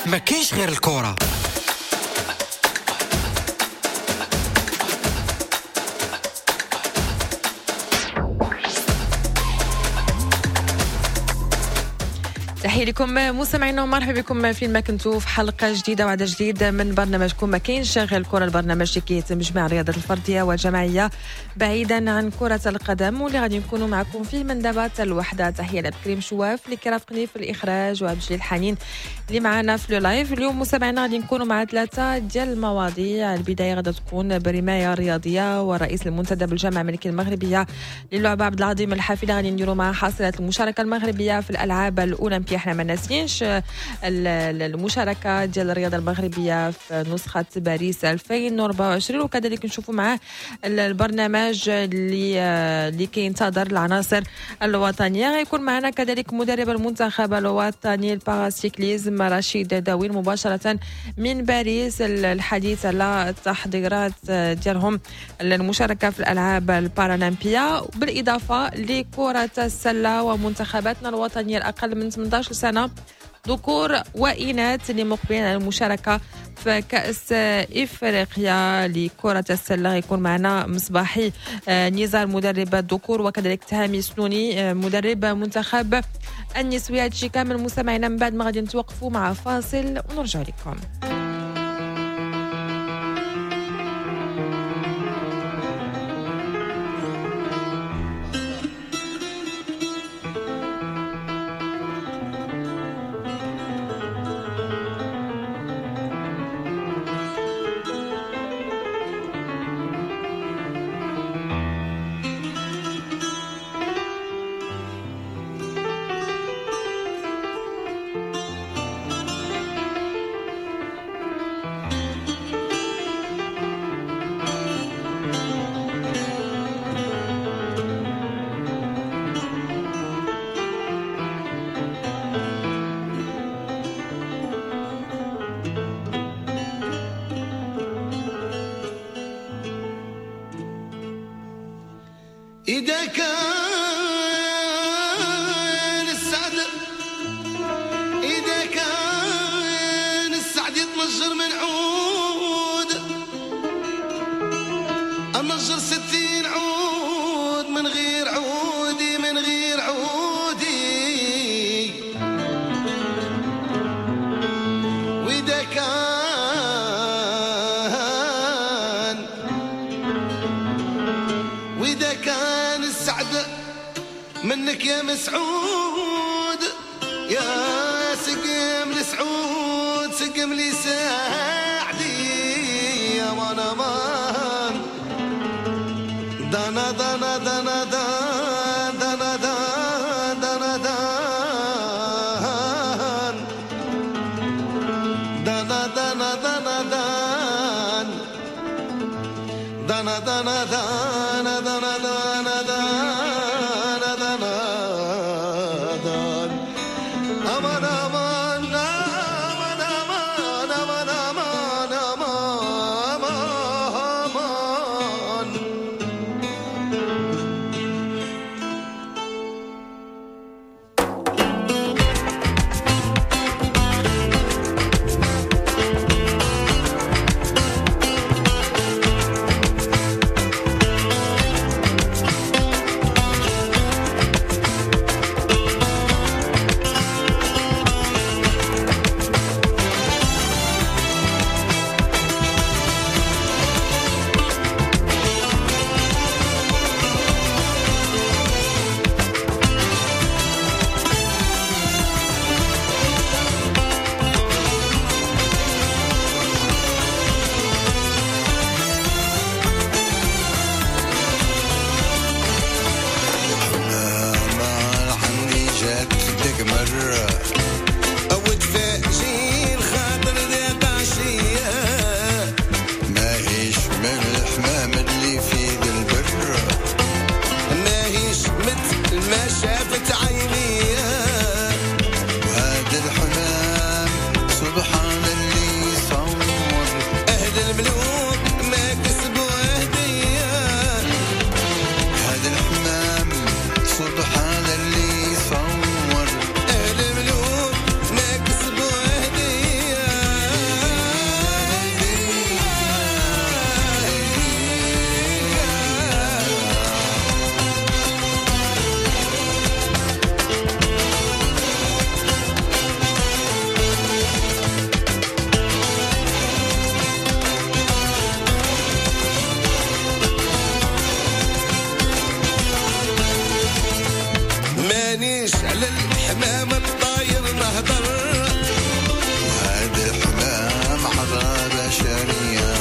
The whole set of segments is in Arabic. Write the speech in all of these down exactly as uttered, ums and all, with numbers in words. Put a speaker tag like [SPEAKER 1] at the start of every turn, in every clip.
[SPEAKER 1] ما كاينش غير الكرة.
[SPEAKER 2] تحية لكم مستمعينا ومرحبا بكم في ما كنتوا في حلقة جديدة وعدد جديد من برنامجكم ما كاينش غير الكرة، البرنامج اللي كيهتم بجميع الرياضات الفردية والجماعية بعيدا عن كرة القدم، واللي غادي نكونوا معكم فيه من دابا الوحدة. تحية لبكريم شواف اللي كيرافقني في الإخراج وعبد الجليل حنين اللي معنا في لو لايف. اليوم مستمعينا غادي نكونوا مع ثلاثة ديال المواضيع. البداية غادي تكون برماية رياضية، ورئيس المنتدب الجامعة الملكية المغربية للعبة عبد العظيم الحافلي غادي نديروا مع حاصلة المشاركة المغربية في الألعاب الأولمبية. احنا ما ناسينش المشاركه ديال الرياضه المغربيه في نسخه باريس ألفين وأربعة وعشرين، وكذلك نشوفوا معاه البرنامج اللي اللي كينتظر العناصر الوطنيه. غيكون معنا كذلك مدرب المنتخب الوطني الباراسيكليزم رشيد داوين مباشره من باريس، الحديث على التحضيرات ديالهم للمشاركه في الالعاب البارالمبيه، بالاضافه لكره السله ومنتخباتنا الوطنيه الاقل من ثمانية عشر سنة ذكور وإناث اللي مقبلين على المشاركة في كأس إفريقيا لكرة السلة. يكون معنا مصباحي نزار مدرب الذكور، وكذلك تهامي سنوني مدرب منتخب النسوية. هادشي كامل مستمعينا من بعد ما غادي نتوقفوا مع فاصل ونرجع لكم.
[SPEAKER 3] إذا كان السعد إذا كان السعد يتمجر من عود، أمجر ستين عود من غير عودي من غير عودي. وإذا كان وإذا كان السعد منك يا مسعود، يا سقم لسعود سقم لي ساعدي يا مان امان. دنا دنا دنا دنا دنا دنا دنا دنا دنا دنا دنا دنا دنا الحمام الطاير نهضر هذا الحمام عذاب شرية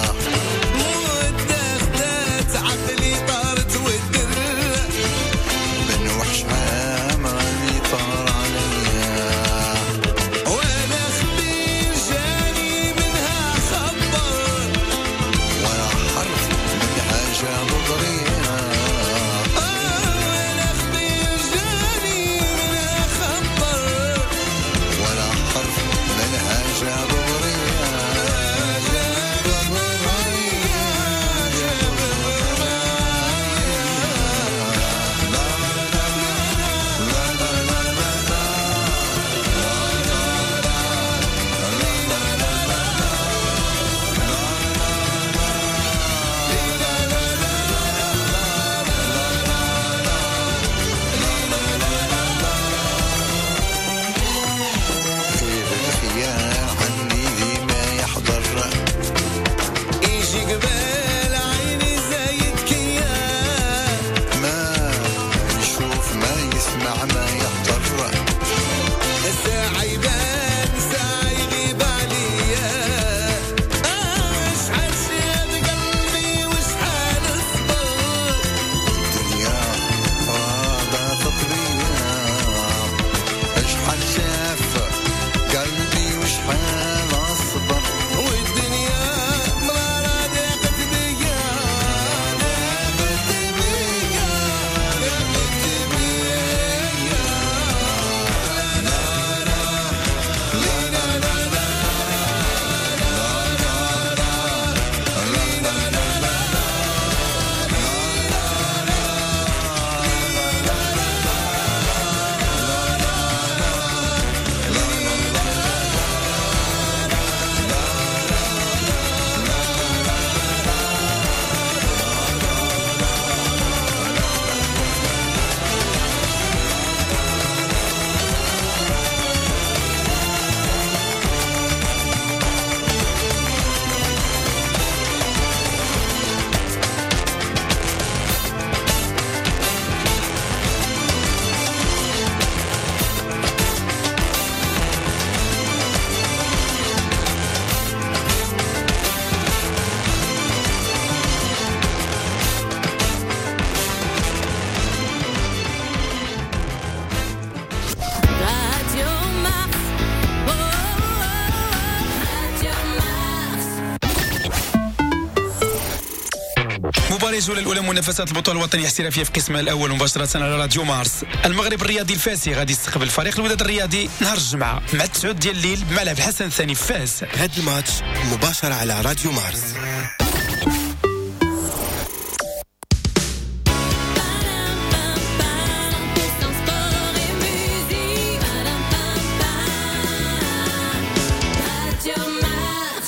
[SPEAKER 3] ودخلت عقلي طارت ودر من وحش عام راني طار عليا وانا خبير جاني منها خبر ولا حرف من حاجة مضرية وانا خبير جاني منها خبر ولا حرف من حاجة مضرية خير الخيار عني ديما يحضر يجي قبال عيني زايد كيان ما يشوف ما يسمع ما يحضر ساعة يبان ساعة يغيب عليا شحال شاد قلبي وشحال صبر الدنيا راضة تطبيها شحال شاف قلبي وشحال صبر والدنيا مرارة ضاقت بيا ضاقت بيا ضاقت بيا
[SPEAKER 1] Radio Mars. Oh, Radio Mars.
[SPEAKER 4] مباراة الجولة الأولى منافسات البطولة الوطنية الاحترافية في قسمها الأول مباشرة على راديو مارس. المغرب الرياضي الفاسي غادي يستقبل فريق الوداد الرياضي نهار الجمعة مع التسعود ديال الليل بملعب الحسن الثاني في فاس.
[SPEAKER 5] هذا الماتش مباشرة على راديو مارس.
[SPEAKER 1] Padam, pam, pam, pour sport et musique. Padam, pam, pam. Radio Mars.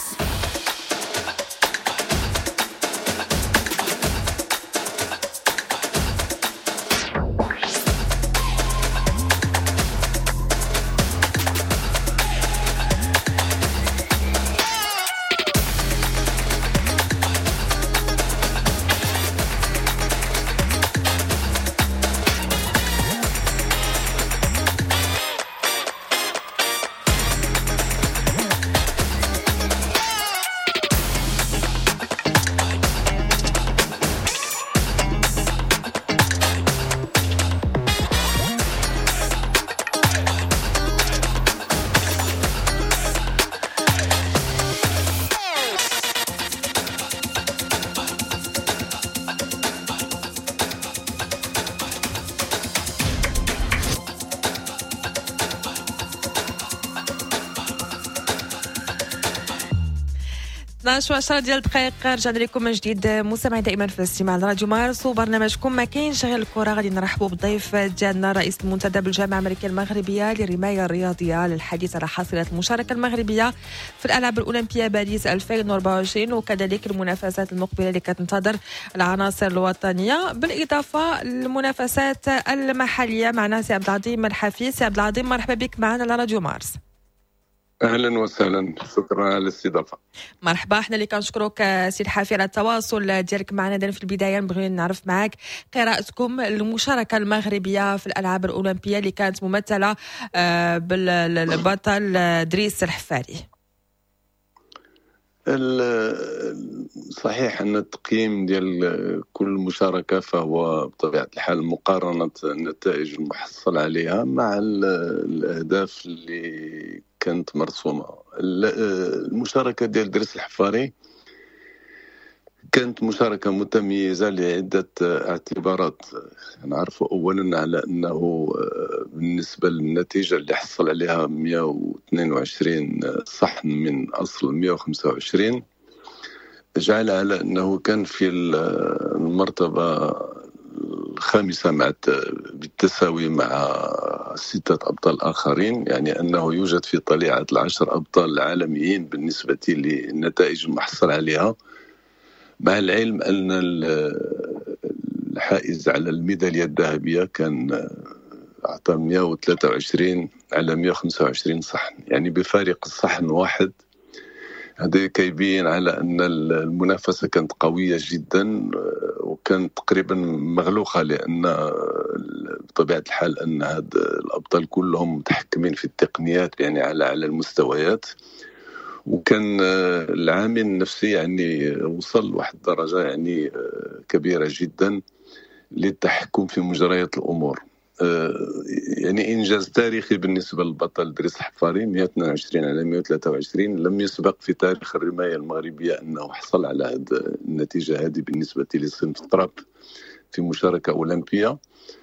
[SPEAKER 2] اثناش وعشرة ديال الدقائق رجعنا لكم من جديد مستمعين دائما في الاستماع لراديو مارس وبرنامجكم ما كاين شغل الكره. غادي نرحبوا بالضيف ديالنا رئيس المنتدى بالجامعه الامريكيه المغربيه للرمايه الرياضيه للحديث على حصيله المشاركه المغربيه في الالعاب الاولمبيه باريس ألفين وأربعة وعشرين وكذلك المنافسات المقبله اللي كتنتظر العناصر الوطنيه بالاضافه للمنافسات المحليه. معنا سي عبد العظيم الحفيظ. سي عبد العظيم مرحبا بك معنا على راديو مارس.
[SPEAKER 6] أهلا وسهلا، شكرا على الاستضافة.
[SPEAKER 2] مرحبا، احنا اللي كنشكروك آه، سي الحافي على التواصل ديالك معنا. دابا في البدايه نبغي نعرف معك قراءتكم المشاركه المغربيه في الالعاب الاولمبيه اللي كانت ممثله آه، بالبطل آه، دريس الحفاري.
[SPEAKER 6] ال- صحيح أن التقييم ديال كل مشاركة فهو بطبيعة الحال مقارنة النتائج المحصل عليها مع ال- الأهداف اللي كانت مرسومة. ال- المشاركة ديال دريس الحفاري كانت مشاركة متميزة لعدة اعتبارات. نعرف أولا على أنه بالنسبة للنتيجة اللي حصل عليها مئة واثنين وعشرين صحن من أصل مئة وخمسة وعشرين، جعل على أنه كان في المرتبة الخامسة مع بالتساوي مع ستة أبطال آخرين، يعني أنه يوجد في طليعة العشر أبطال عالميين بالنسبة للنتائج المحصل عليها، مع العلم أن الحائز على الميدالية الذهبية كان أعطى مئة وثلاثة وعشرين على مئة وخمسة وعشرين صحن، يعني بفارق الصحن واحد. هذا كيبين على أن المنافسة كانت قوية جدا وكانت تقريبا مغلوقة، لأن بطبيعة الحال أن هاد الأبطال كلهم متحكمين في التقنيات يعني على على المستويات. وكان العامل النفسي يعني وصل لواحد الدرجة يعني كبيرة جدا للتحكم في مجريات الأمور. يعني إنجاز تاريخي بالنسبة للبطل دريس الحفاري، مئة واثنين وعشرين على مئة وثلاثة وعشرين. لم يسبق في تاريخ الرماية المغربية أنه حصل على هذه النتيجة هذه بالنسبة لصنف الطراب في مشاركة أولمبية.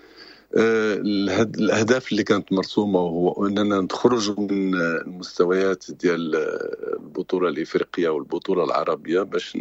[SPEAKER 6] الأهداف اللي كانت مرسومة هو أننا نخرج من المستويات ديال البطولة الإفريقية والبطولة العربية باش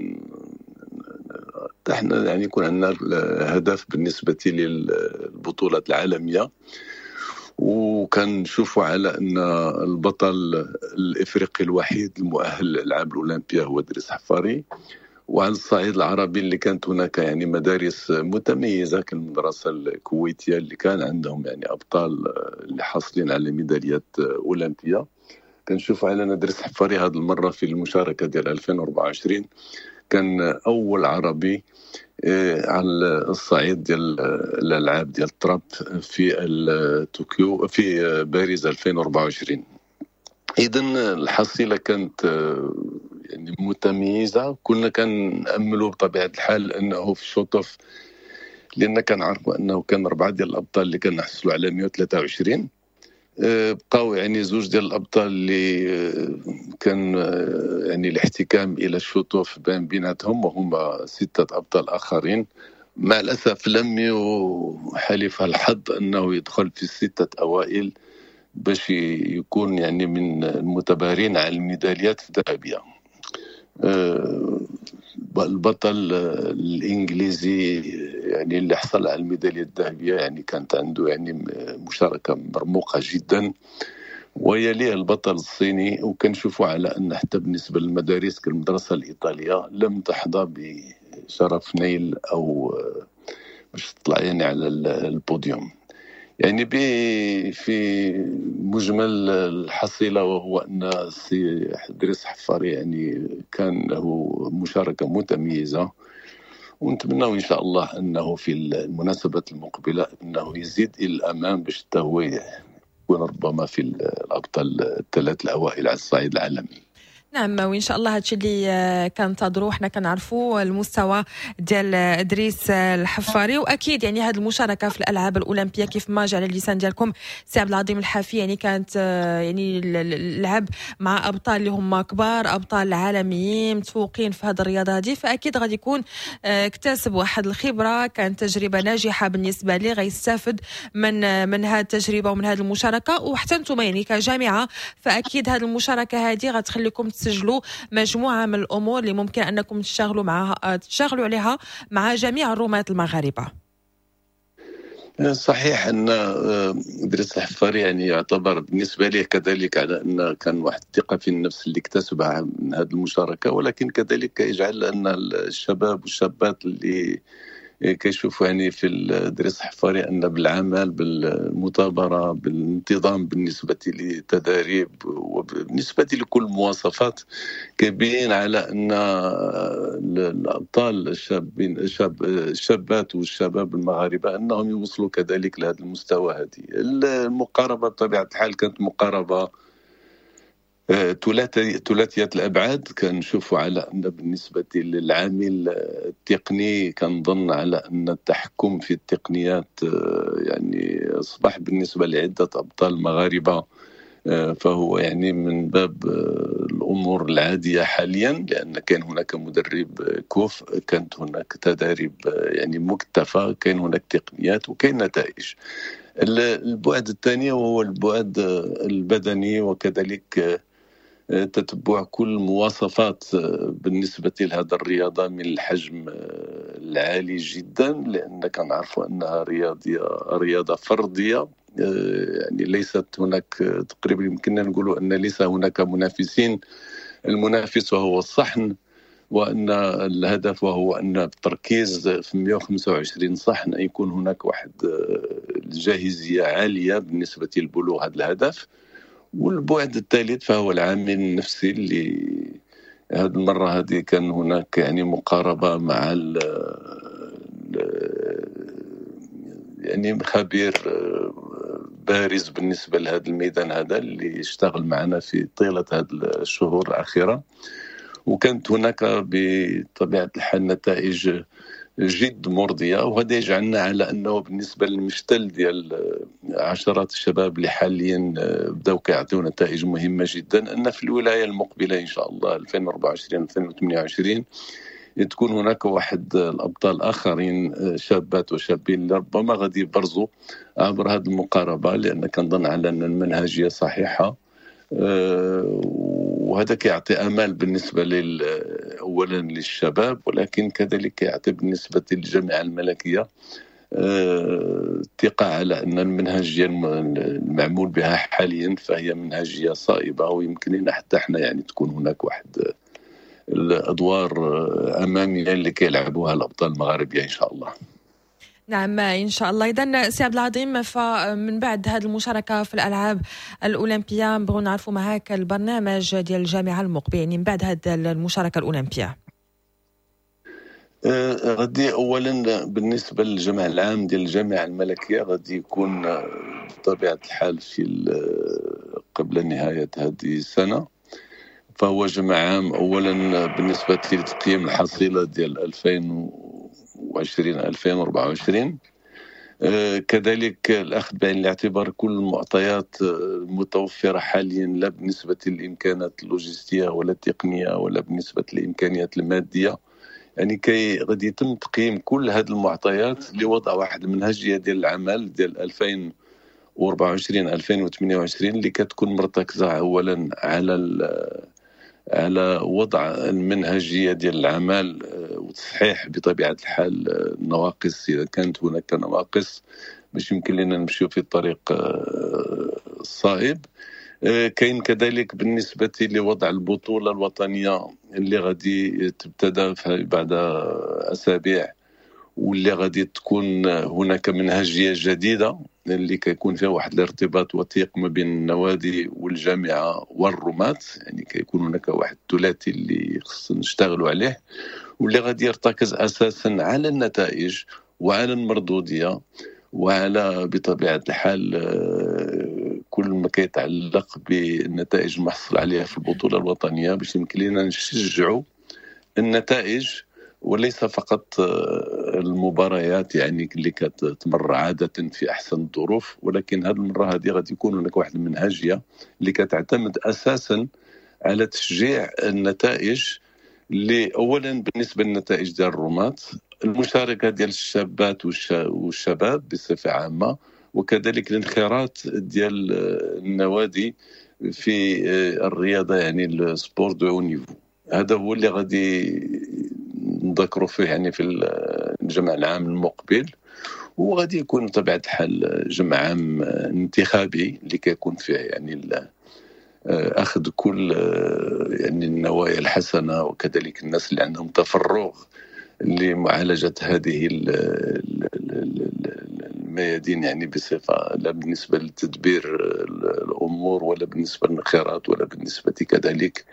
[SPEAKER 6] احنا يعني يكون عندنا هدف بالنسبة للبطولات العالمية. وكان نشوفوا على أن البطل الإفريقي الوحيد المؤهل للألعاب الأولمبية هو دريس حفاري. وعلى الصعيد العربي اللي كانت هناك يعني مدارس متميزة كالمدرسة الكويتية اللي كان عندهم يعني أبطال اللي حاصلين على ميداليات أولمبية. كنشوف على أن دريس حفاري هذه المرة في المشاركة ديال ألفين وأربعة وعشرين كان أول عربي على الصعيد ديال الألعاب ديال الطراب في طوكيو في باريس ألفين وأربعة وعشرين. إذن الحصيلة كانت يعني متميزة. كنا كنأملوا بطبيعة الحال أنه في الشوطف، لأن كنعرفوا أنه كان أربعة ديال الأبطال اللي كان نحصلوا على مئة وثلاثة وعشرين، بقاو يعني زوج ديال الأبطال اللي كان يعني الاحتكام إلى الشوطف بين بيناتهم، وهما ستة أبطال آخرين. مع الأسف لم يحالف الحظ أنه يدخل في الستة أوائل باش يكون يعني من المتبارين على الميداليات الذهبية. البطل الإنجليزي يعني اللي حصل على الميدالية الذهبية يعني كانت عنده يعني مشاركة مرموقة جدا، ويليه البطل الصيني. وكنشوفوا على أن حتى بالنسبة للمدارس كالمدرسة الإيطالية لم تحظى بشرف نيل أو باش تطلع يعني على البوديوم. يعني في مجمل الحصيلة وهو أن السي دريس حفاري يعني كان له مشاركة متميزة، ونتمنى إن شاء الله أنه في المناسبة المقبلة أنه يزيد إلى الأمام باش هو يكون ربما في الأبطال الثلاث الأوائل على الصعيد العالمي.
[SPEAKER 2] نعم، وان شاء الله هادشي اللي كننتظروا حنا كنعرفوا المستوى ديال ادريس الحفاري. واكيد يعني هذه المشاركه في الالعاب الاولمبيه كيف ما جاء على اللسان ديالكم سي عبد العظيم الحافي يعني كانت يعني اللعب مع ابطال اللي هما كبار، ابطال عالميين متفوقين في هذه الرياضه هذه، فاكيد غادي يكون اكتسب واحد الخبره، كانت تجربه ناجحه بالنسبه ليه، غيستافد من من هذه التجربه ومن هذه المشاركه. وحتى انتم يعني كجامعه فاكيد هذه المشاركه هذه غتخليكم تسجلوا مجموعة من الأمور اللي ممكن أنكم تشتغلوا معها تشتغلوا عليها مع جميع الرماة المغاربة.
[SPEAKER 6] صحيح أن دريس الحفاري يعني يعتبر بالنسبة لي كذلك على أن كان واحد الثقة في النفس اللي اكتسبها من هذه المشاركة، ولكن كذلك يجعل أن الشباب والشابات اللي كيشوفوا يعني في الدرس حفاري أن بالعمل بالمثابرة بالانتظام بالنسبة للتدريب وبالنسبة لكل المواصفات كيبين على أن الأبطال الشابين الشاب الشابات والشباب المغاربة أنهم يوصلوا كذلك لهذا المستوى. هذه المقاربة بطبيعة الحال كانت مقاربة ثلاثية الأبعاد. كنشوفوا على أن بالنسبة للعامل التقني كنظن على أن التحكم في التقنيات يعني أصبح بالنسبة لعدة أبطال مغاربة فهو يعني من باب الأمور العادية حاليا، لأن كان هناك مدرب كوف، كانت هناك تدريب يعني مكتفى، كان هناك تقنيات وكان نتائج. البعد الثاني وهو البعد البدني وكذلك تتبع كل مواصفات بالنسبة لهذا الرياضة من الحجم العالي جدا، لأن كنعرفوا أنها رياضية رياضة فردية، يعني ليست هناك تقريبا يمكننا نقولوا أن ليس هناك منافسين. المنافس وهو الصحن، وأن الهدف وهو أن التركيز في مئة وخمسة وعشرين صحن يكون هناك واحد الجاهزية عالية بالنسبة لبلوغ هذا الهدف. والبعد الثالث فهو العامل النفسي، اللي هذه المرة هذه كان هناك يعني مقاربة مع ال يعني خبير بارز بالنسبة لهذا الميدان هذا اللي اشتغل معنا في طيلة هذه الشهور الأخيرة، وكانت هناك بطبيعة الحال نتائج جد مرضية. وهذا يجعلنا على أنه بالنسبة للمشتل ديال عشرات الشباب اللي حاليا بداو كيعطيو نتائج مهمة جدا، أن في الولاية المقبلة إن شاء الله ألفين وأربعة وعشرين ألفين وثمانية وعشرين تكون هناك واحد الأبطال آخرين شابات وشابين اللي ربما غادي يبرزوا عبر هذه المقاربة، لأن كنظن على أن المنهجية صحيحة، وهذا كيعطي امال بالنسبه لل اولا للشباب، ولكن كذلك يعطي بالنسبه للجامعه الملكيه الثقه على ان المنهجيه المعمول بها حاليا فهي منهجيه صائبه، ويمكن لنا حتى احنا يعني تكون هناك واحد الادوار اماميه اللي كيلعبوها الابطال المغاربيه ان شاء الله.
[SPEAKER 2] نعم إن شاء الله. إذن سي عبد العظيم، فمن بعد هذه المشاركة في الألعاب الأولمبية نبغوا نعرفوا معاك البرنامج ديال الجامعة المقبل، يعني من بعد هذه المشاركة الأولمبية.
[SPEAKER 6] أه غادي أولا بالنسبة للجمع العام ديال الجامعة الملكية غادي يكون بطبيعة الحال في قبل نهاية هذه السنة، فهو جمع عام أولا بالنسبة لتقييم الحصيلة ديال ألفين وعشرين ألفين وأربعة وعشرين، آه كذلك الأخذ بعين الاعتبار كل المعطيات المتوفرة حاليا، لا بالنسبة للإمكانات اللوجستية ولا التقنية ولا بالنسبة للإمكانيات المادية، يعني كي غادي يتم تقييم كل هذه المعطيات لوضع واحد المنهجية ديال العمل ديال ألفين وأربعة وعشرين ألفين وثمانية وعشرين اللي كتكون مرتكزة أولا على على وضع المنهجية ديال العمل وتصحيح بطبيعة الحال النواقص إذا كانت هناك نواقص باش يمكن لنا نمشيو في الطريق الصائب. كاين كذلك بالنسبة لوضع البطولة الوطنية اللي غادي تبتدى بعد أسابيع، واللي غادي تكون هناك منهجية جديدة اللي كيكون فيها واحد الارتباط وثيق ما بين النوادي والجامعة والرماة، يعني كيكون هناك واحد الثلاثي اللي خصنا نشتغلوا عليه، واللي غادي يرتكز أساسا على النتائج وعلى المردودية وعلى بطبيعة الحال كل ما كيتعلق بالنتائج المحصول عليها في البطولة الوطنية، باش يمكن لنا نشجعوا النتائج وليس فقط المباريات يعني اللي كتمر عادة في أحسن الظروف، ولكن هذه المرة هذه غادي يكون هناك واحد المنهجية اللي كتعتمد أساسا على تشجيع النتائج، اللي أولا بالنسبة للنتائج ديال الرماة، المشاركة ديال الشابات والشباب بصفة عامة، وكذلك الانخراط ديال النوادي في الرياضة يعني السبور دو نيفو. هذا هو اللي غادي نذكروا فيه يعني في الجمع العام المقبل، وغادي يكون طبيعة الحال جمع عام انتخابي اللي كيكون فيه يعني أخذ كل يعني النوايا الحسنة وكذلك الناس اللي عندهم تفرغ لمعالجة هذه ال- ال- ال- ال- الميادين، يعني بصفة لا بالنسبة لتدبير الأمور ولا بالنسبة للانخراط ولا بالنسبة كذلك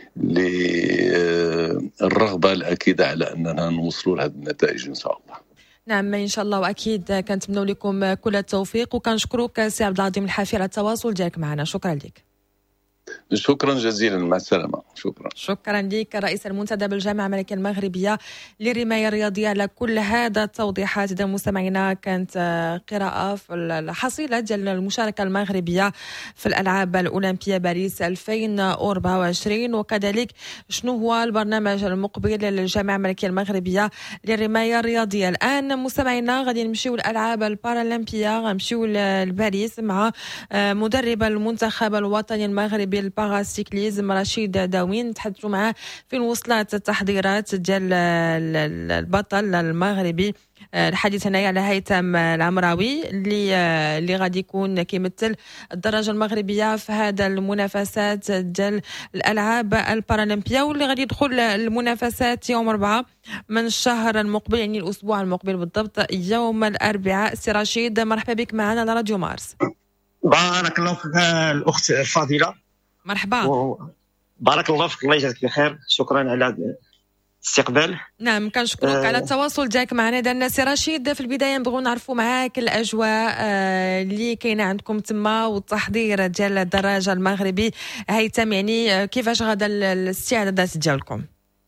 [SPEAKER 6] للرغبة الأكيدة على أننا نوصلوا لهذه النتائج إن شاء الله.
[SPEAKER 2] نعم ان شاء الله، واكيد كنتمنوا لكم كل التوفيق، وكنشكروك سي عبد العظيم الحافي على التواصل ديالك معنا. شكرا لك.
[SPEAKER 6] شكرا جزيلا، مع السلامة. شكرا.
[SPEAKER 2] شكرا لك رئيس المنتدى بالجامعة الملكية المغربية للرماية الرياضية على كل هذا التوضيحات. إذا مستمعينا كانت قراءة في الحصيلة ديال المشاركة المغربية في الألعاب الأولمبية باريس ألفين وأربعة وعشرين، وكذلك شنو هو البرنامج المقبل للجامعة الملكية المغربية للرماية الرياضية. الآن مستمعينا غادي نمشيو الألعاب البارالمبية، غنمشيو لباريس مع مدرب المنتخب الوطني المغربي الباراسيكليزم رشيد داوين. نتحدثوا معاه فين وصلت التحضيرات ديال البطل المغربي. الحديث هنايا على هيثم العمراوي اللي اللي غادي يكون كيمثل الدرجه المغربيه في هذا المنافسات ديال الالعاب البارالمبيه، واللي غادي يدخل المنافسات يوم أربعة من الشهر المقبل، يعني الاسبوع المقبل بالضبط يوم الاربعاء. سي رشيد مرحبا بك معنا على راديو مارس.
[SPEAKER 7] بارك الله فيك الاخت الفاضله.
[SPEAKER 2] مرحبا.
[SPEAKER 7] و... بارك الله فيك، الله يجزاك بخير، شكرا على الاستقبال.
[SPEAKER 2] نعم كنشكرك
[SPEAKER 7] أه...
[SPEAKER 2] على التواصل ديالك معنا. اذا سي رشيد، في البدايه نبغوا نعرفوا معاك الاجواء اللي كاينه عندكم تما والتحضير ديال الدراجه المغربي هيثم، يعني كيفاش غادا الاستعدادات ديالكم؟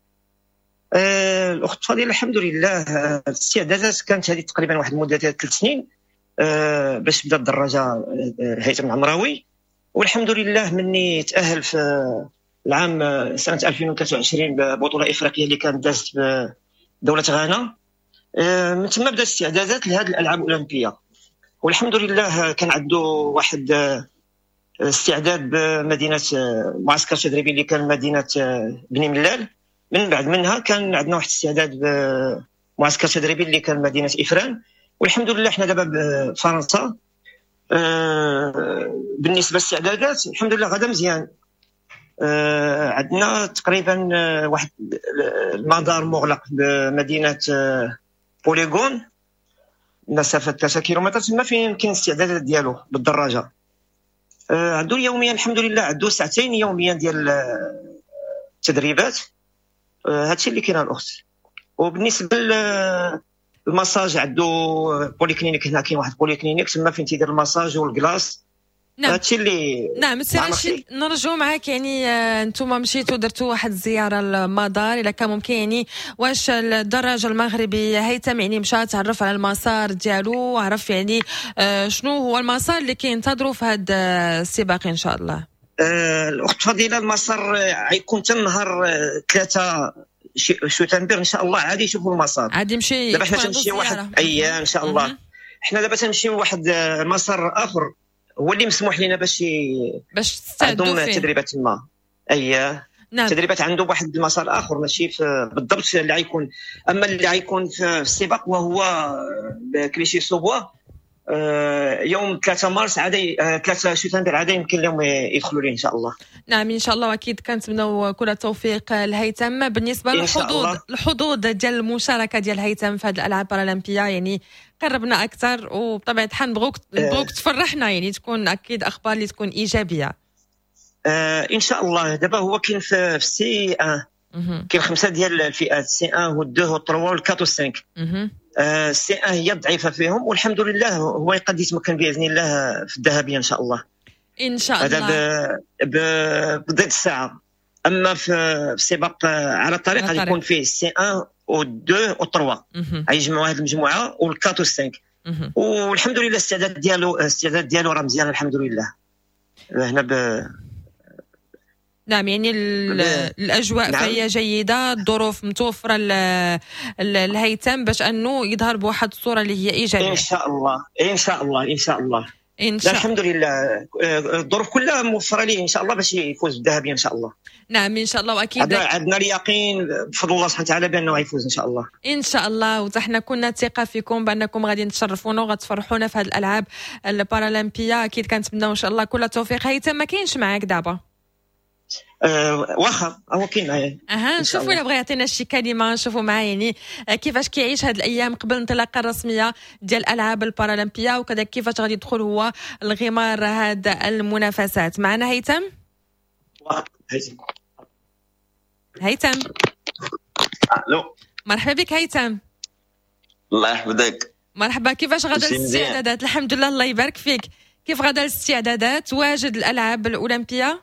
[SPEAKER 7] أه... الاخت فاضله الحمد لله، الاستعدادات كانت هذه تقريبا واحد المده ديال ثلاث سنين أه... باش بدا الدراجه هيثم العمراوي، والحمد لله مني تأهل في العام سنة ألفين وثلاثة وعشرين ببطولة إفريقية اللي كانت دازت بدولة غانا. من ثم بدأت استعدادات لهذه الألعاب الأولمبية، والحمد لله كان عنده واحد استعداد بمدينة معسكر تدريبي اللي كان مدينة بني ملال. من بعد منها كان عندنا واحد استعداد بمعسكر تدريبي اللي كان مدينة إفران، والحمد لله احنا دابا بفرنسا. آه بالنسبه للاستعدادات الحمد لله غدا مزيان. آه عندنا تقريبا آه واحد المدار مغلق بمدينه آه بوليغون، مسافه ثلاثة كيلومتر، تما فين كاين الاستعدادات ديالو بالدراجه. آه عنده يوميا الحمد لله عنده ساعتين يوميا ديال التدريبات. آه هادشي اللي كاين الاخت. وبالنسبه ل المساج عنده بوليكلينيك، هنا كاين واحد بوليكلينيك تما فين تيدير المساج والكلاص.
[SPEAKER 2] نعم
[SPEAKER 7] هادشي اللي
[SPEAKER 2] نعم سي رشيد، نرجعوا معاك يعني انتم مشيتوا درتوا واحد الزياره للمدار، الا كان ممكن يعني واش الدراج المغربي هيثم يعني مشى تعرف على المسار ديالو، عرف يعني آه شنو هو المسار اللي كينتظروا في هذا السباق ان شاء الله؟
[SPEAKER 7] آه الاخت فضيله، المسار غيكون حتى النهار ثلاثة شتنبر ان شاء الله عادي يشوفوا المسار،
[SPEAKER 2] عادي يمشي.
[SPEAKER 7] دابا حنا تنمشيو واحد ايام ان شاء الله. م- حنا دابا تنمشيو واحد مسار اخر هو اللي مسموح لنا باش
[SPEAKER 2] باش تستعدوا
[SPEAKER 7] فيه تدريبات تما. اييه
[SPEAKER 2] نعم.
[SPEAKER 7] تدريبات عنده واحد المسار اخر ماشي في بالضبط اللي غيكون، اما اللي غيكون في السباق وهو بكليشي سوبوا يوم ثلاثة مارس عادي، ثلاثة شتنبر عادي يمكن لهم يدخلوا ليه ان شاء الله.
[SPEAKER 2] نعم ان شاء الله، واكيد كنتمنوا كل التوفيق لهيثم. بالنسبه للحظوظ الحظوظ ديال المشاركه ديال هيثم في هذه الالعاب البارالمبيه، يعني قربنا اكثر، وبطبيعه الحال نبغوك نبغوك تفرحنا، يعني تكون اكيد اخبار اللي تكون ايجابيه.
[SPEAKER 7] آه ان شاء الله. دابا هو كاين في سي واحد كاين خمسه ديال الفئات، سي واحد و اثنين و ثلاثة و أربعة و خمسة. آه سي واحد هي الضعيفه فيهم، والحمد لله هو قد يتمكن باذن الله في الذهبيه ان شاى الله.
[SPEAKER 2] ان شاء الله
[SPEAKER 7] هذا بضد الساعه. اما في السباق على الطريق غيكون فيه سي واحد و اثنين و ثلاثة، غيجمعوا هذه المجموعه و أربعة و خمسة، والحمد لله الاستعداد ديالو الاستعداد ديالو راه مزيان الحمد لله. هنا ب
[SPEAKER 2] نعم يعني الاجواء نعم. فهي جيده، الظروف متوفره للهيثم باش انه يظهر بواحد الصوره اللي هي ايجابيه
[SPEAKER 7] ان شاء الله. ان شاء الله ان شاء الله
[SPEAKER 2] ان شاء الله.
[SPEAKER 7] الحمد لله الظروف كلها موفره ليه ان شاء الله باش يفوز بالذهبيه ان شاء الله.
[SPEAKER 2] نعم ان شاء الله، واكيد
[SPEAKER 7] عندنا اليقين بفضل الله سبحانه وتعالى بانه غيفوز ان شاء الله.
[SPEAKER 2] ان شاء الله، وحنا كنا ثقه فيكم بانكم غادي تشرفونا وغتفرحونا في هذه الالعاب البارالمبيه. اكيد كنتمناو ان شاء الله كل التوفيق. هيثم ما كاينش معاك دابا؟
[SPEAKER 7] آه واخا هو كاين معايا.
[SPEAKER 2] اها
[SPEAKER 7] إن شاء
[SPEAKER 2] نشوفوا
[SPEAKER 7] الله.
[SPEAKER 2] الا بغى يعطينا شي كلمه نشوفوا معاه يعني آه، كيفاش كيعيش هاد الايام قبل الانطلاقه الرسميه ديال الالعاب البارالمبيه وكذلك كيفاش غادي يدخل هو الغمار هاد المنافسات. معنا هيثم.
[SPEAKER 7] واخا هيثم.
[SPEAKER 2] هيثم
[SPEAKER 8] الو
[SPEAKER 2] مرحبا بك هيثم.
[SPEAKER 8] الله يحفظك.
[SPEAKER 2] مرحبا، كيفاش غدا
[SPEAKER 8] كلشي مزيان.
[SPEAKER 2] الاستعدادات؟ الحمد لله الله يبارك فيك. كيف غدا الاستعدادات؟ واجد الالعاب الاولمبيه؟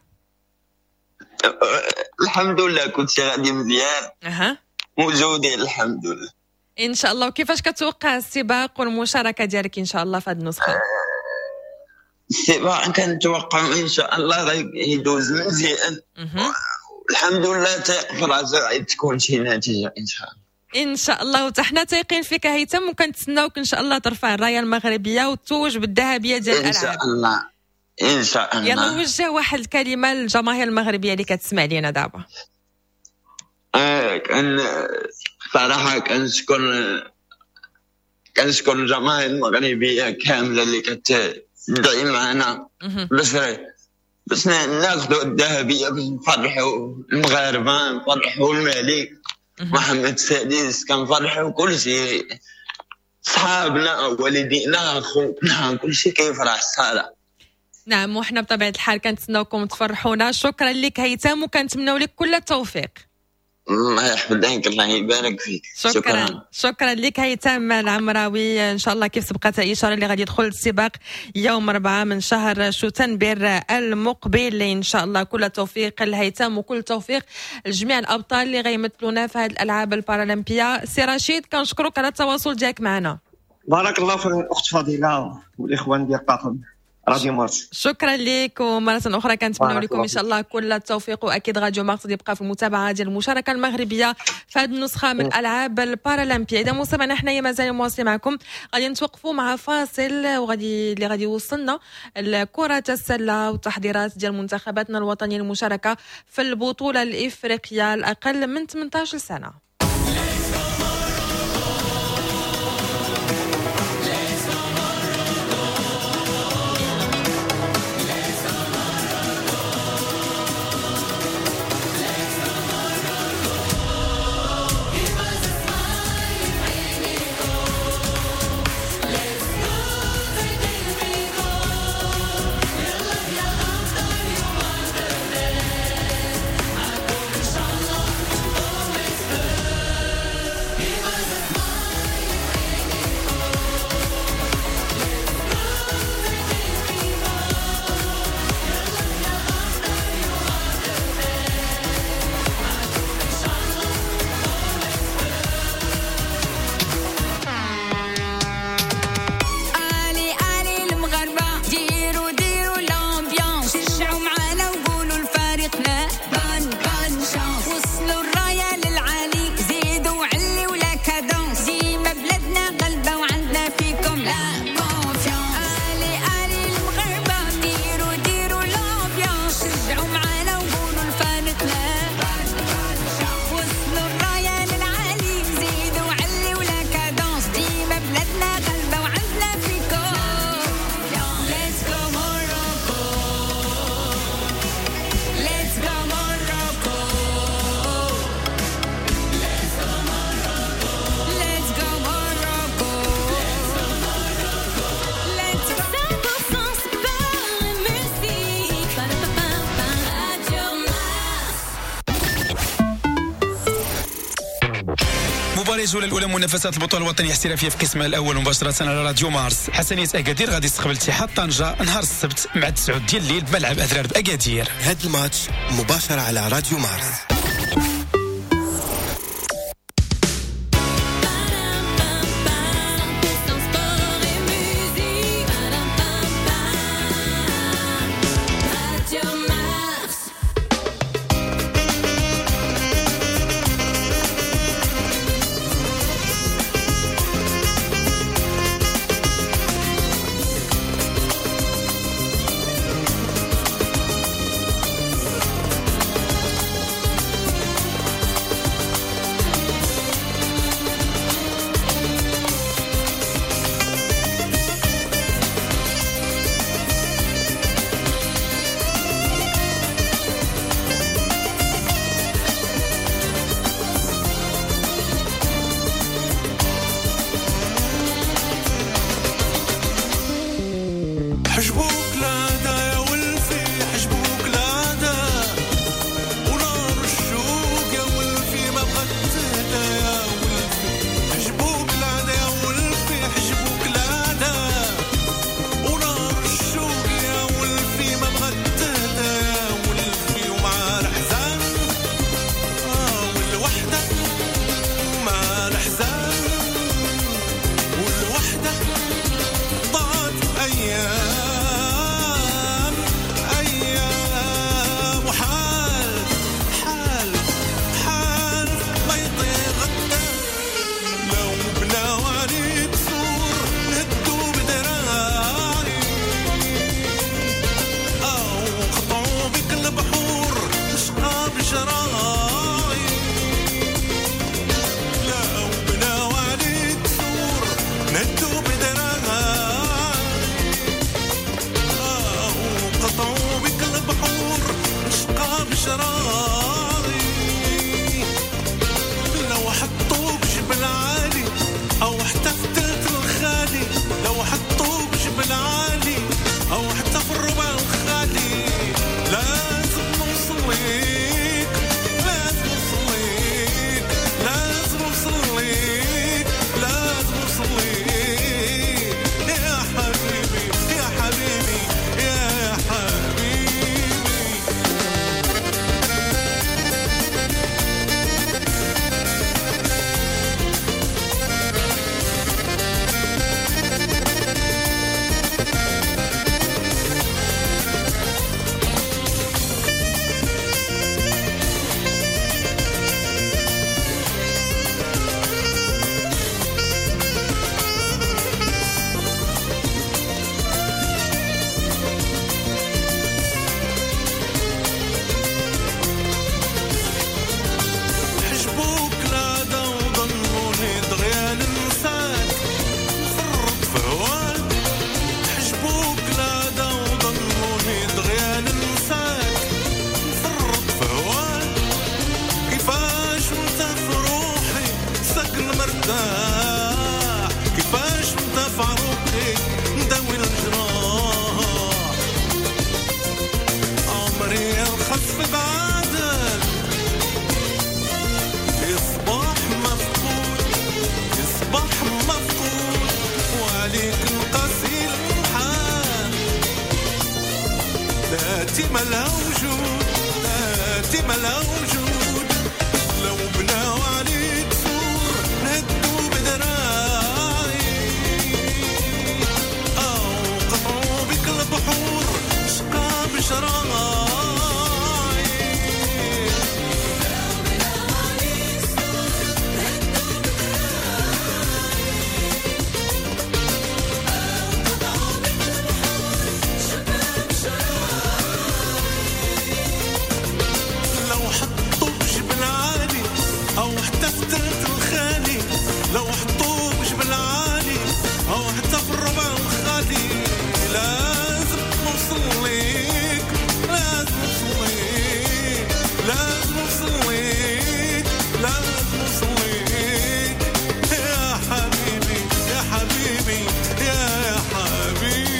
[SPEAKER 8] الحمد لله كلشي غادي مزيان،
[SPEAKER 2] اها
[SPEAKER 8] موجودين الحمد لله.
[SPEAKER 2] ان شاء الله. وكيفاش كتوقع السباق والمشاركه ديالك ان شاء الله في هذه النسخه؟
[SPEAKER 8] السباق كنتوقع ان شاء الله غيدوز مزيان،
[SPEAKER 2] مهم.
[SPEAKER 8] الحمد لله تيق راسي غادي تكون شي نتيجه ان شاء الله.
[SPEAKER 2] ان شاء الله. وحتى حنا تايقين فيك هيثم وكنتسناوك ان شاء الله ترفع الرايه المغربيه وتتوج بالذهبيه ديال
[SPEAKER 8] ان
[SPEAKER 2] الالعاب.
[SPEAKER 8] شاء الله ان شاء الله.
[SPEAKER 2] يلا وجه واحد الكلمه للجماهير المغربيه اللي كتسمع لينا دابا.
[SPEAKER 8] آه كان صراحه كنشكر كنشكر الجماهير المغربيه كامله اللي كتدعي معنا
[SPEAKER 2] مهم.
[SPEAKER 8] باش باش ناخذوا الذهبيه باش نفرحوا المغاربه، نفرحوا الملك محمد السادس، كنفرحوا كل شيء، صحابنا والدينا خوتنا كل شيء كيفرح الصراحه.
[SPEAKER 2] نعم وحنا بطبيعه الحال كنتسناوكم تفرحونا. شكرا لك هيثم وكنتمناو لك كل التوفيق.
[SPEAKER 8] الله يحفظك، الله يبارك فيك.
[SPEAKER 2] شكرا شكرا لك هيثم العمراوي. ان شاء الله كيف سبقت الاشاره اللي غادي يدخل السباق يوم أربعة من شهر شتنبر المقبل. ان شاء الله كل التوفيق لهيثم وكل التوفيق لجميع الابطال اللي غيمثلونا في هذه الالعاب البارالمبيه. سي رشيد كنشكرك على التواصل ديالك معنا.
[SPEAKER 7] بارك الله في الاخت فضيله والاخوان ديال طاقم راديو مارس.
[SPEAKER 2] شكرا لك ومرة أخرى كنتمنى
[SPEAKER 7] بارك
[SPEAKER 2] لكم
[SPEAKER 7] الله
[SPEAKER 2] إن شاء الله كل التوفيق. وأكيد راديو مارس يبقى في المتابعة ديال المشاركة المغربية في هذه النسخة من ألعاب البارالمبيا. إذا مستمعينا حنايا مازال مواصلين معكم، غادي نتوقفوا مع فاصل وغادي اللي غادي يوصلنا لكرة السلة والتحضيرات ديال منتخباتنا الوطنية للمشاركة في البطولة الإفريقية الأقل من ثمانية عشر سنة.
[SPEAKER 4] مباراة الجولة الأولى منافسات البطولة الوطنية الاحترافية في قسمها الأول مباشرة على راديو مارس. حسنية أكادير غادي يستقبل اتحاد طنجة نهار السبت مع تسعة ديال الليل بملعب أذرار بأكادير.
[SPEAKER 5] هاد الماتش مباشر على راديو مارس.
[SPEAKER 3] ذاتي ما لها وجود ذاتي ما لها وجود لو بناو عليك سور نهدو بدراعي أو قطعوا بك البحور شقا بشراعي لو حطوه بجبل عالي أو حتى في الربع الخالي لازم نوصل ليك لازم نوصل ليك لازم نوصل ليك لازم نوصل ليك يا حبيبي يا حبيبي يا حبيبي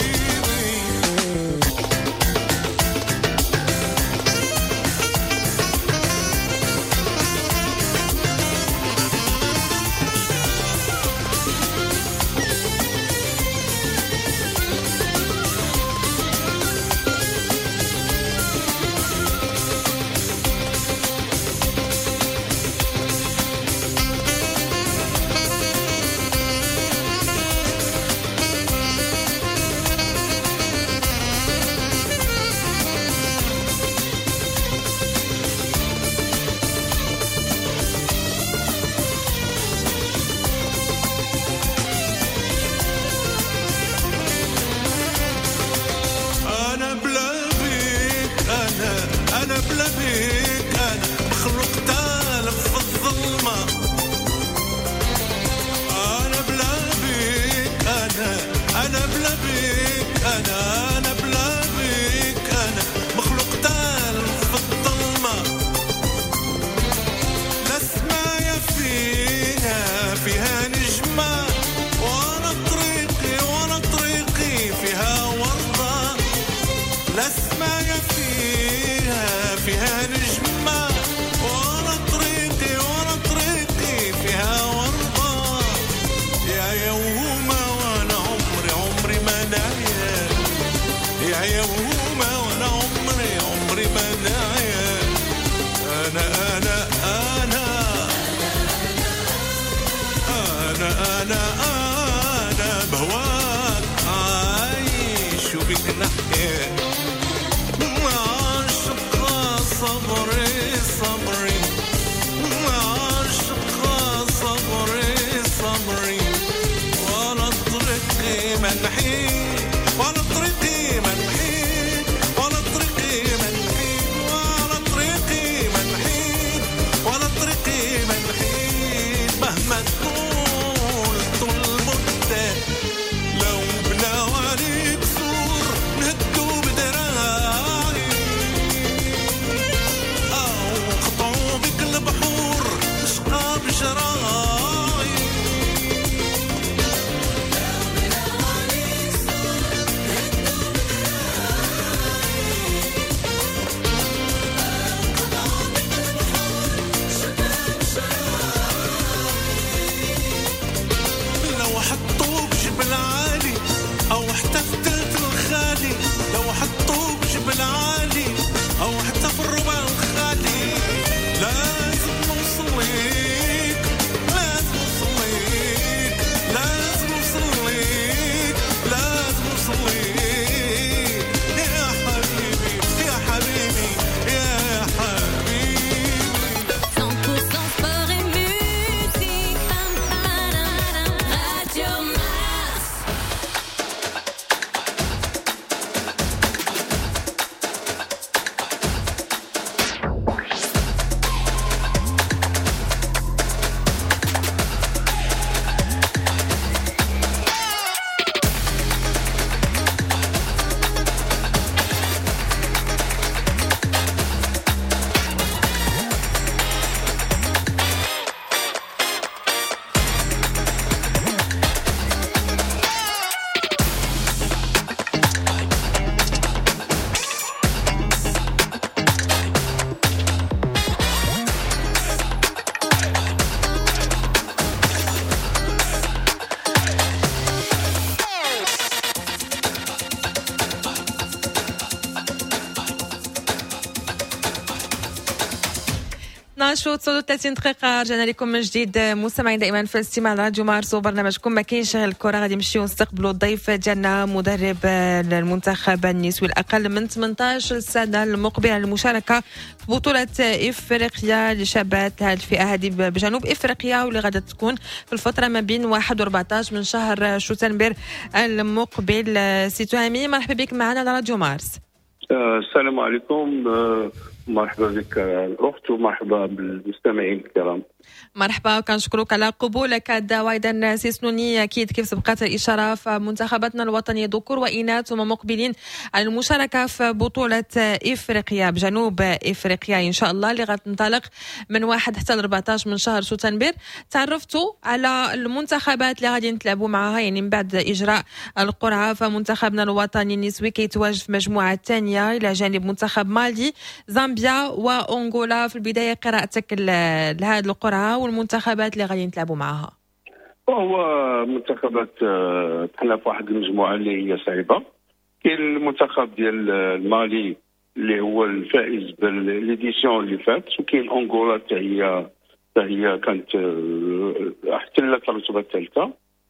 [SPEAKER 2] اثناش وتسعة وثلاثين دقيقة رجعنا لكم من جديد مستمعين دائما في الاستماع لراديو مارس وبرنامجكم ما كاين شغل الكرة. غادي نمشيو نستقبلوا الضيف ديالنا مدرب المنتخب النسوي الأقل من ثمانية عشر سنة المقبل على المشاركة في بطولة إفريقيا لشابات هذه الفئة هذه بجنوب إفريقيا واللي غادي تكون في الفترة ما بين واحد وأربعة عشر من شهر شتنبر المقبل. سي تهامي مرحبا بك معنا على راديو مارس.
[SPEAKER 9] السلام عليكم، مرحبا بك الأخت ومرحبا بالمستمعين الكرام.
[SPEAKER 2] مرحبا وكنشكرك على قبولك الدعوة. إذا سي سنوني أكيد كيف سبقت الإشارة فمنتخباتنا الوطنية ذكور وإناث هم مقبلين على المشاركة في بطولة إفريقيا بجنوب إفريقيا إن شاء الله اللي غتنطلق من واحد حتى أربعة عشر من شهر شتنبر. تعرفتوا على المنتخبات اللي غادي نتلعبوا معها يعني من بعد إجراء القرعة، فمنتخبنا الوطني النسوي كيتواجد في مجموعة ثانية إلى جانب منتخب مالي زامبيا وأنغولا. في البداية قراءتك لهذه القرعة والمنتخبات اللي غادي نتلعبوا معها.
[SPEAKER 9] هو منتخبات حنا في واحد المجموعه اللي هي صعيبه. كاين المنتخب ديال المالي اللي هو الفائز بالليديسيون اللي فات، وكاين انغولا حتى هي حتى هي كانت احتلت الرتبه الثالثه،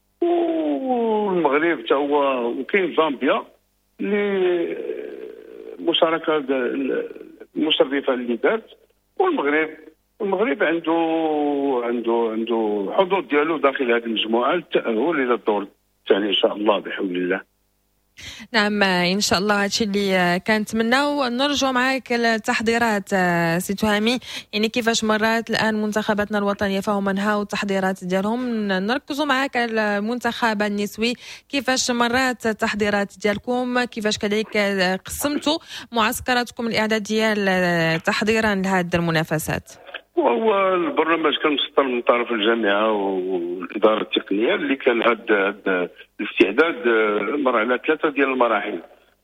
[SPEAKER 9] والمغرب حتى هو، وكاين زامبيا اللي مشاركه المشرفه اللي دارت، والمغرب المغرب عنده عنده عنده حضور ديالو داخل هذه المجموعه للتاهل الى الدور الثاني ان شاء الله بحول الله.
[SPEAKER 2] نعم ان شاء الله هادشي اللي كنتمناو. نرجعوا معاك التحضيرات سي تهامي، يعني كيفاش مرات الان منتخباتنا الوطنيه فهم انهاو التحضيرات ديالهم. نركزوا معاك على المنتخب النسوي، كيفاش مرات التحضيرات ديالكم، كيفاش كذلك قسمتوا معسكراتكم الاعداديه تحضيرا لهذه المنافسات؟
[SPEAKER 9] وهو البرنامج كان مسطر من طرف الجامعه والاداره التقنيه اللي كان هذا الاستعداد مر على ثلاثه ديال المراحل.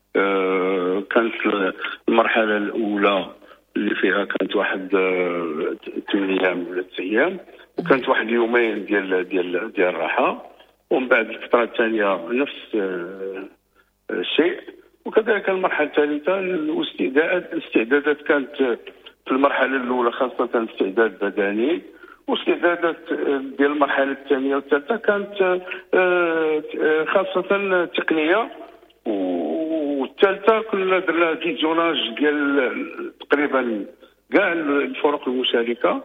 [SPEAKER 9] أه كانت المرحله الاولى اللي فيها كانت واحد ثمان ايام ولا تسع ايام، وكانت واحد اليومين ديال ديال ديال الراحه، ومن بعد الفتره الثانيه نفس الشيء، وكذلك المرحله الثالثه الاستعداد الاستعدادات كانت في المرحله الاولى خاصه استعداد بدني، واستعدادات ديال المرحله الثانيه والثالثه كانت خاصه تقنيه، والثالثه كنا درنا فيزيوناج ديال تقريبا كاع الفرق المشاركه،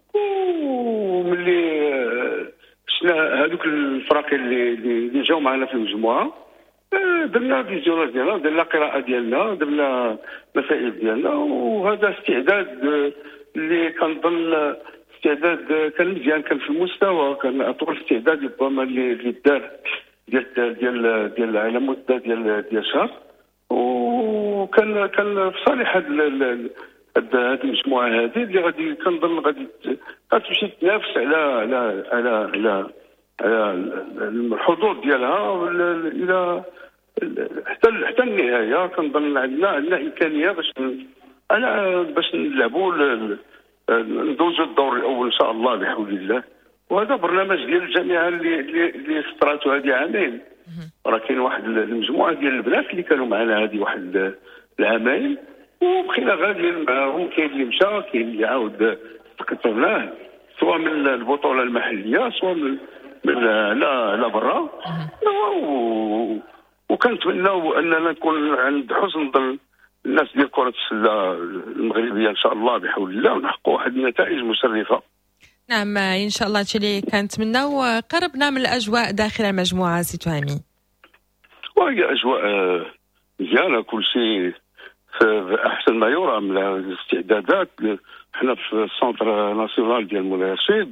[SPEAKER 9] وملي شفنا هذوك الفرق اللي اللي جاوا معنا في المجموعه درنا فيزيوناج ديالنا، درنا قراءه ديالنا، درنا مسائل ديالنا، وهذا استعداد اللي كنظن استعداد كان مزيان، كان في المستوى، كان اطول استعداد ربما اللي دار ديال ديال ديال على مده ديال ديال شهر، وكان كان في صالح هذه هذه المجموعه هذه اللي غادي كنظن غادي غتمشي تنافس على على على على على الحضور ديالها الى حتى حتى النهايه. كنظن عندنا عندنا امكانيه باش انا باش نلعبوا ندوزوا الدور الاول ان شاء الله بحول الله. وهذا برنامج ديال الجامعه اللي اللي, اللي سطراتو هذه عامين. راه كاين واحد المجموعه ديال البنات اللي كانوا معنا هذه واحد العامين، وبقينا غاديين معاهم. كاين اللي مشى، كاين اللي عاود تكثرناه سواء من البطوله المحليه سواء من من لا لا برا، وكنتمناو اننا نكون عند حسن ظن الناس ديال كره السله المغربيه ان شاء الله بحول الله، ونحققوا واحد النتائج مشرفه.
[SPEAKER 2] نعم ان شاء الله هادشي اللي كنتمناو. قربنا من الاجواء داخل المجموعه سي تهامي.
[SPEAKER 9] وهي اجواء مزيانه، كل شيء في احسن ما يرام من الاستعدادات. حنا في السنتر ناسيونال ديال مولاي رشيد،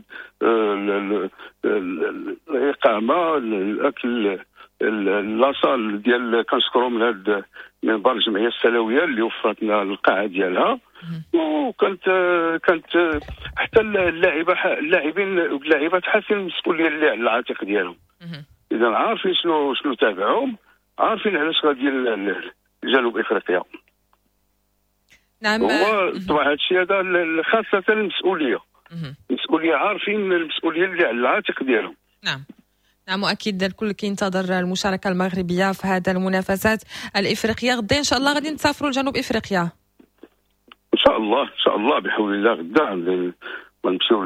[SPEAKER 9] الاقامه، الاكل، لاصال ديال كنشكروا من هذا منبر الجمعيه السلويه اللي وفرت لنا القاعه ديالها، وكانت كانت حتى اللاعبه اللاعبين واللاعبات حاسين المسؤوليه اللي على العاتق ديالهم. اذا عارفين شنو شنو تابعهم، عارفين علاش غادي لجنوب افريقيا.
[SPEAKER 2] نعم.
[SPEAKER 9] هو طبعا هذا الشيء هذا خاصه المسؤوليه. المسؤوليه عارفين المسؤوليه اللي على العاتق ديالهم.
[SPEAKER 2] نعم. نعم واكيد الكل كينتظر المشاركه المغربيه في هذا المنافسات الافريقيه. غدا ان شاء الله غادي نسافروا لجنوب افريقيا.
[SPEAKER 9] ان شاء الله ان شاء الله بحول الله غدا غنمشيو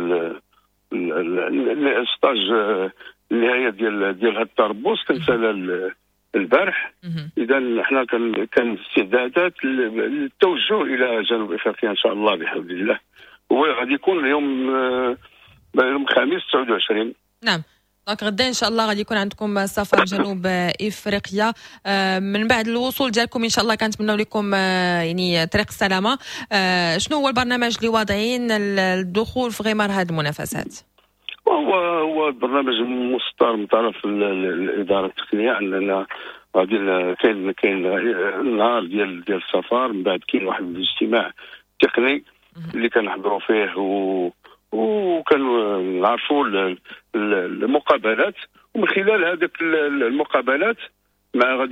[SPEAKER 9] للستاج النهايه ديال ديال هذا التربص كان سال البارح. اذا حنا كان كان استعدادات للتوجه الى جنوب افريقيا ان شاء الله بحول الله، وغادي يكون اليوم يوم الخميس تسعة وعشرين.
[SPEAKER 2] نعم، دونك غدا ان شاء الله غادي يكون عندكم سفر جنوب افريقيا. من بعد الوصول ديالكم ان شاء الله كنتمنوا لكم يعني طريق السلامه. شنو هو البرنامج اللي واضعين الدخول في غمار هذه المنافسات؟
[SPEAKER 9] هو هو برنامج مستر من طرف الاداره التقنيه، عندنا غادي كاين كاين النهار ديال ديال السفر، من بعد كاين واحد الاجتماع تقني اللي كنحضروا فيه و وكنعرفوا المقابلات، ومن خلال هذيك المقابلات مع غادي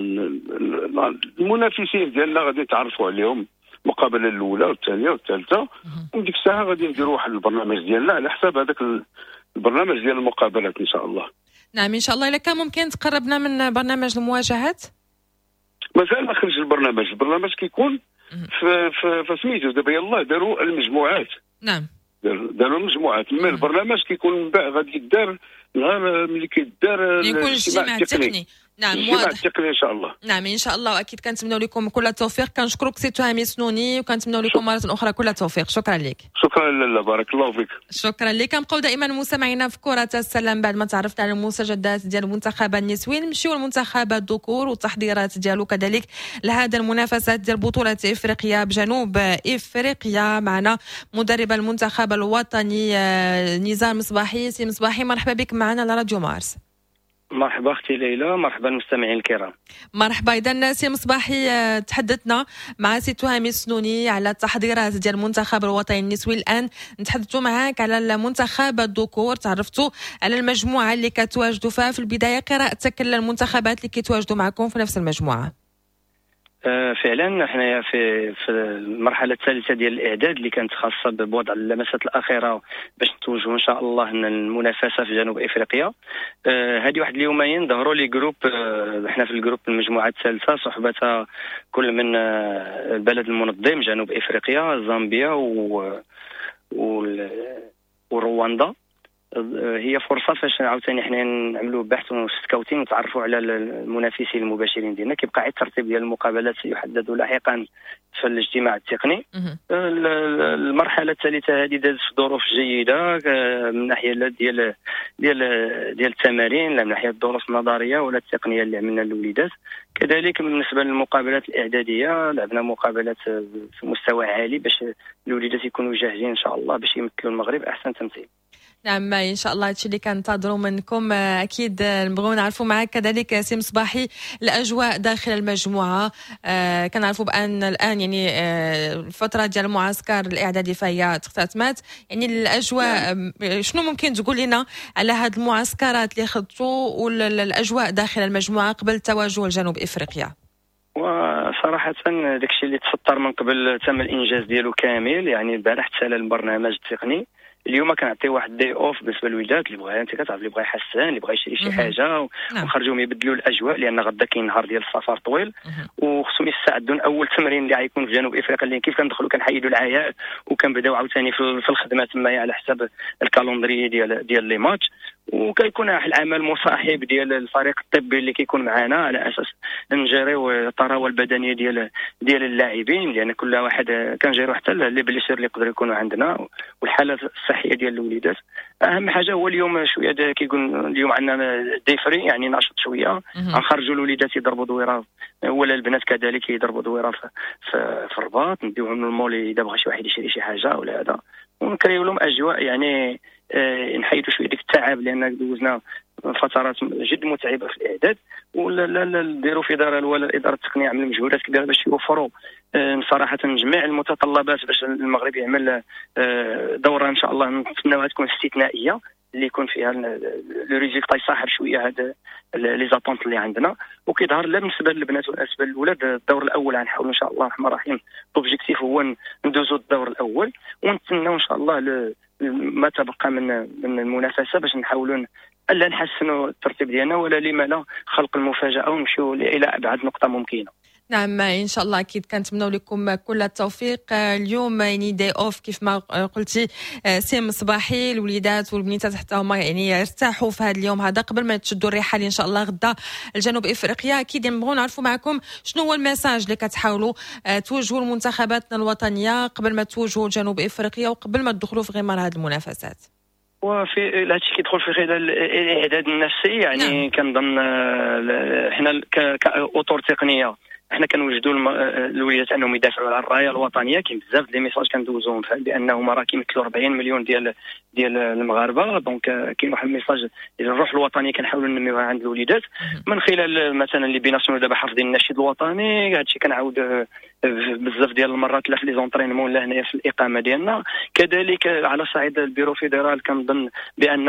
[SPEAKER 9] المنافسين ديالنا غادي نتعرفوا عليهم، المقابله الاولى والثانيه والثالثه، ومن ديك الساعه غادي نديروا واحد البرنامج ديالنا على حساب هذاك البرنامج ديال المقابلات ان شاء الله.
[SPEAKER 2] نعم ان شاء الله. الا كان ممكن تقربنا من برنامج المواجهات؟
[SPEAKER 9] مازال ما خرج البرنامج، البرنامج كيكون في في في سميتو دابا يلاه داروا المجموعات.
[SPEAKER 2] نعم
[SPEAKER 9] داروا المجموعات، من البرنامج كيكون من بعد غادي يدار نهار ملي كيدار
[SPEAKER 2] يكون الاجتماع التقني. نعم
[SPEAKER 9] واضح التقني ان شاء الله.
[SPEAKER 2] نعم ان شاء الله، واكيد كنتمنوا لكم كل التوفيق. كنشكرك سي تهامي سنوني وكنتمنوا لكم مره اخرى كل التوفيق. شكرا لك.
[SPEAKER 9] شكرا لاله، بارك الله فيك.
[SPEAKER 2] شكرا لك. كنبقاو دائما مستمعينا في كره السلام. بعد ما تعرفنا على المستجدات ديال المنتخب النسوي، نمشيو للمنتخب الذكور والتحضيرات ديالو كذلك لهذا المنافسات ديال بطوله افريقيا بجنوب افريقيا. معنا مدرب المنتخب الوطني نزار مصباحي. سي مصباحي مرحبا بك معنا على راديو مارس.
[SPEAKER 10] مرحبا اختي ليلى، مرحبا المستمعين الكرام.
[SPEAKER 2] مرحبا. اذا سي مصباحي تحدثنا مع سي تهامي السنوني على التحضيرات ديال المنتخب الوطني النسوي. الان نتحدثوا معاك على المنتخب الذكور، تعرفتوا على المجموعه اللي كتواجدوا فيها. في البدايه قراءتك للمنتخبات اللي كيتواجدوا معكم في نفس المجموعه.
[SPEAKER 10] آه فعلا حنايا في في المرحله الثالثه ديال الاعداد اللي كانت خاصه بوضع اللمسات الاخيره باش نتوجهوا ان شاء الله المنافسه في جنوب افريقيا. هذه آه واحد اليومين ظهروا لي جروب، آه احنا في الجروب المجموعه الثالثه صحبتها كل من آه البلد المنظم جنوب افريقيا، زامبيا و ورواندا. هي فرصه فاش عاوتاني حنا نعملوا بحث وسكاوتين ونتعرفوا على المنافسين المباشرين ديالنا. كيبقى عاد الترتيب ديال المقابلات سيحدد لاحقا في الاجتماع التقني. المرحله الثالثه هذه دازت في ظروف جيده من ناحيه ديال ديال ديال التمارين، لا من ناحيه الظروف النظريه ولا التقنيه اللي عملنا للوليدات. كذلك بالنسبه للمقابلات الاعداديه لعبنا مقابلات في مستوى عالي باش الوليدات يكونوا جاهزين ان شاء الله باش يمثلوا المغرب احسن تمثيل.
[SPEAKER 2] نعم ان شاء الله هادشي اللي كننتظروا منكم. اكيد نبغيو نعرفوا معك كذلك سي مصباحي الاجواء داخل المجموعه. آه كنعرفوا بان الان يعني آه الفتره ديال المعسكر الاعدادي فهي تختتمات، يعني الاجواء شنو ممكن تقول لنا على هاد المعسكرات اللي خضتوا والاجواء داخل المجموعه قبل التوجه لجنوب افريقيا؟
[SPEAKER 10] وصراحة داكشي اللي تسطر من قبل تم الانجاز ديالو كامل. يعني البارح تسالى البرنامج التقني، اليوم كنعطي واحد دي اوف بالنسبه للوليدات اللي بغا، انت كتعرف اللي بغا يحسن اللي بغا يشري شي حاجه ونخرجوهم يبدلوا الاجواء، لان غدا كاين نهار ديال السفر طويل وخصهم يستعدوا. اول تمرين اللي غيكون في جنوب افريقيا اللي كيف كندخلوا كنحيدوا العياء وكنبداو عاوتاني في الخدمه تمايا على حساب الكالندري ديال ديال لي ماتش، وكيكون واحد العمل مصاحب ديال الفريق الطبي اللي كيكون معنا على اساس نجريو الطراوه البدنيه ديال ديال اللاعبين، لان كل واحد كنجريو حتى لي بليسير اللي يقدروا يكونوا عندنا والحاله الصحيه ديال الوليدات. اهم حاجه هو اليوم شويه كيقول اليوم عندنا ديفري، يعني ناشط شويه، غنخرجوا الوليدات يضربوا دويره ولا البنات كذلك يضربوا دويره في, في, في الرباط، نديوهم للمول اذا بغى شي واحد يشري شي حاجه ولا هذا، ونكريو لهم اجواء يعني آه نحيدوا شويه ديك التعب، لان دوزنا فترات جد متعبه في الاعداد. ولا لا لا نديروا في اداره ولا الاداره التقنيه عملوا مجهودات كبيره باش يوفروا آه صراحه جميع المتطلبات باش المغرب يعمل آه دوره ان شاء الله نتمناوها تكون استثنائيه اللي يكون فيها لو ريزلتا يصاحب شويه هاد لي زاتونت اللي عندنا. وكيظهر لا بالنسبه للبنات ولا بالنسبه للولاد الدور الاول غنحاول ان شاء الله الرحمن الرحيم اوبجيكتيف هو ندوزو الدور الاول ونتسناو ان شاء الله ما تبقى من من المنافسه باش نحاولوا الا نحسنوا الترتيب ديالنا ولا لما لا خلق المفاجاه ونمشيو الى ابعد نقطه ممكنه.
[SPEAKER 2] نعم ان شاء الله اكيد كنتمنوا لكم كل التوفيق. اليوم يعني داي اوف كيف ما قلتي سي مصباحي، الوليدات والبنيتات حتى هما يعني يرتاحوا في هذا اليوم هذا قبل ما تشدوا الرحال ان شاء الله غدا لجنوب افريقيا. اكيد نبغوا نعرفوا معكم شنو هو الميساج اللي كتحاولوا توجهوا لمنتخباتنا الوطنيه قبل ما توجهوا لجنوب افريقيا وقبل ما تدخلوا في غمار هذه المنافسات.
[SPEAKER 10] وفي هادشي كيدخل في خلال الاعداد النفسي يعني نعم. كنظن حنا كاطور تقنيه حنا كنوجدوا الوليدات انهم يدافعوا على الرايه الوطنيه. كاين بزاف ديال ميساج كندوزوهم بانهم راه كيمثلوا أربعين مليون ديال ديال المغاربه. دونك كاين واحد الميساج ديال الروح الوطنيه كنحاولوا ننميوها عند الوليدات من خلال مثلا اللي بيناسيون دابا حافظين النشيد الوطني. هادشي كنعاود بزاف ديال المرات لا في لي زونطرينمون لا هنايا في الاقامه ديالنا. كذلك على صعيد البيرو فيدرال كنظن بان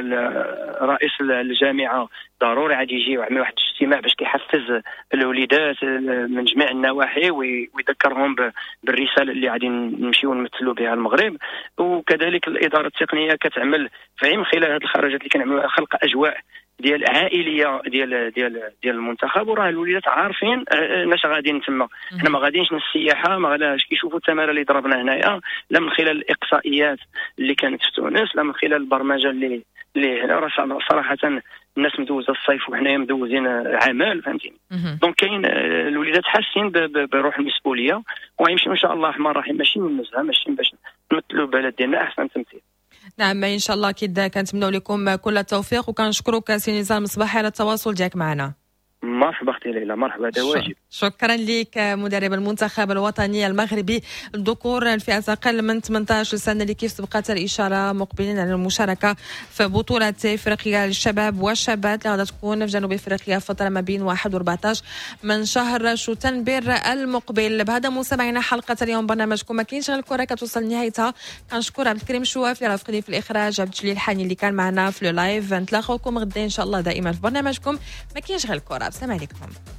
[SPEAKER 10] رئيس الجامعه ضروري غادي يجي ويعمل واحد الاجتماع باش كيحفز الوليدات من جميع النواحي ويذكرهم بالرساله اللي غادي نمشيو نمثلوا بها المغرب. وكذلك الاداره التقنيه كتعمل في من خلال هذه الخرجات اللي كنعملوا خلق اجواء ديال عائليه ديال ديال ديال المنتخب. وراه الوليدات عارفين ناش غاديين تما. حنا ما غاديينش للسياحه، ما غاديش كيشوفوا التماره اللي ضربنا هنايا لا من خلال الاقصائيات اللي كانت في تونس لا من خلال البرمجه اللي اللي هنا. راه صراحه الناس مدوزه الصيف وحنايا مدوزين عمل فهمتيني. دونك كاين الوليدات حاسين بروح المسؤوليه وغيمشيو ان شاء الله الرحمن الرحيم ماشي من النزهه ماشي باش نمثلوا البلد ديالنا احسن تمثيل.
[SPEAKER 2] نعم ان شاء الله اكيد كنتمنوا لكم كل التوفيق وكنشكروك سي نزار مصباحي على التواصل ديالك معنا.
[SPEAKER 10] مرحبا اختي ليلى مرحبا هذا واجب.
[SPEAKER 2] شكرا لك مدرب المنتخب الوطني المغربي الذكور الفئة أقل من ثمانية عشر سنة اللي كيف سبقت الإشارة مقبلين على المشاركة في بطولة إفريقيا للشباب والشابات اللي غادا تكون في جنوب إفريقيا فترة ما بين واحد وأربعة عشر من شهر شتنبر المقبل. بهذا مستمعينا حلقة اليوم برنامجكم ما كاينش غير الكرة كتوصل لنهايتها. كنشكر عبد الكريم شواف اللي رافقني في الإخراج، عبد الجليل الحاني اللي كان معنا في اللايف. نتلاقاوكم غدا إن شاء الله دائما في برنامجكم ما كاينش غير الكرة. السلام عليكم.